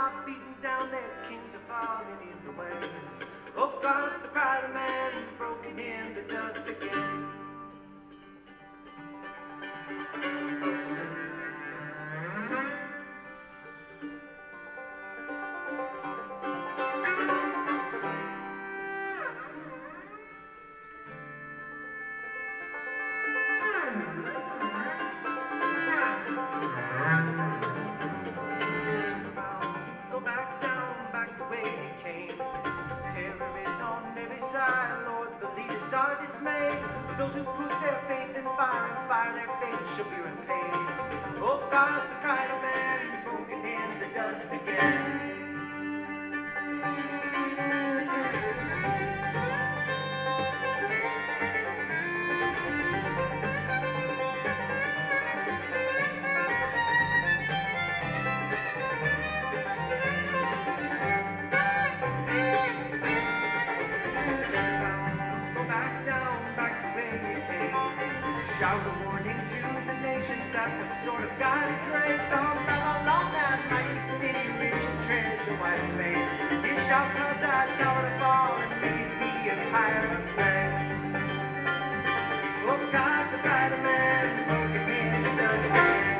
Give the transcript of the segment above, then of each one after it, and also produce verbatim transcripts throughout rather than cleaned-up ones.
are beaten down, their kings are falling in the way. Oh God, the pride of man broken in the dust again. Go back down, back the way you came. Terror is on every side, Lord, the leaders are dismayed. Those who put their faith in fire and fire, their faith shall be repaid. Oh God, the pride of man broken in the dust again. Shout a warning to the nations that the sword of God is raised on Babylon, that mighty city, rich in treasure, wide of fame. It shall cause that tower to fall and make it be a pyre of flame. Oh God, the pride of man broken in the dust again.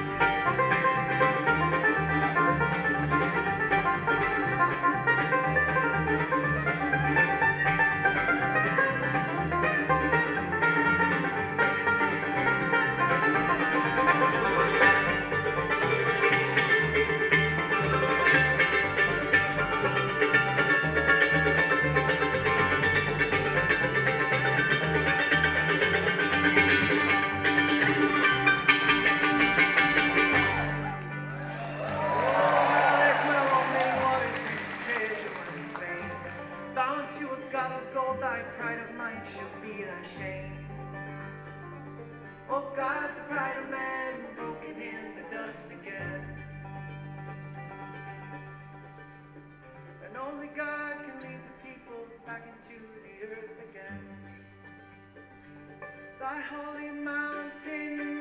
Bound to a God of gold, thy pride of mine shall be thy shame. Oh God, the pride of man broken in the dust again. And only God can lead the people back into the earth again. Thy holy mountain